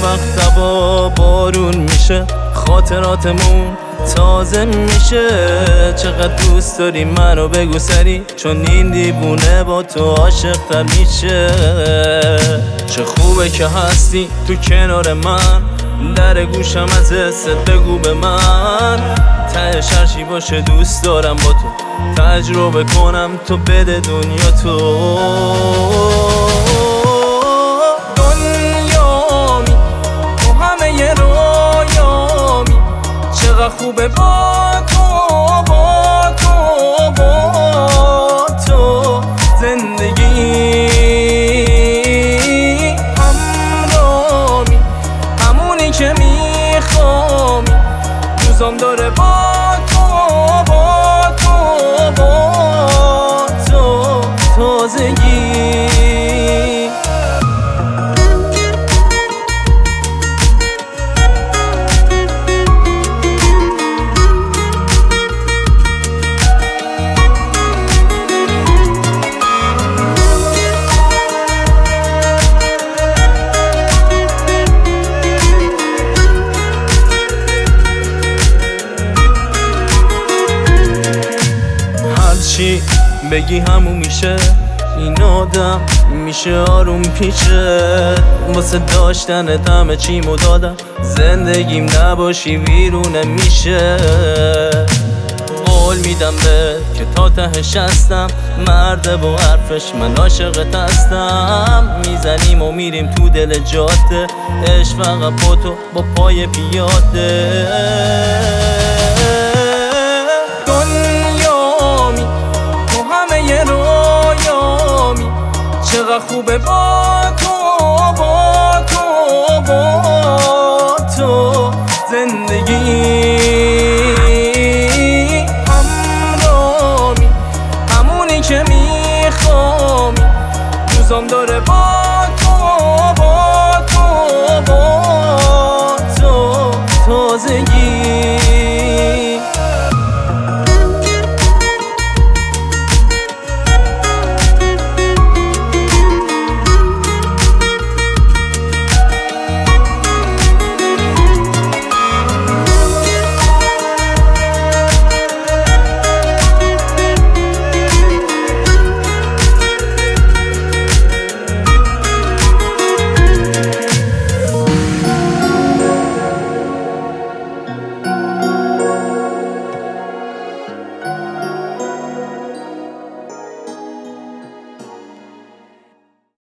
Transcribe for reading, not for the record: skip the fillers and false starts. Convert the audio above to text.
وقت هوا بارون میشه خاطراتمون تازه میشه. چقدر دوست داری منو بگو سری، چون این دیوونه با تو عاشق تر میشه. چه خوبه که هستی تو کنار من، در گوشم از حست بگو به من. تهش هرچی باشه دوست دارم با تو تجربه کنم، تو بده دنیا تو. دنیامی تو همه رویامی، چقدر خوبه با تو با تو با تو زندگی. همرامی همونی که میخوامی، روزام داره با تو با تو با تو تازگی. چی بگی همون میشه، این آدم میشه آروم پیشه. واسه داشتنت همه چیمو دادم، زندگیم نباشی ویرونه میشه. قول میدم به که تا تهش هستم، مرده با حرفش من عاشقت هستم. میزنیم و میریم تو دل جاده، عشق فقط با تو با پای پیاده. چقدر خوبه با تو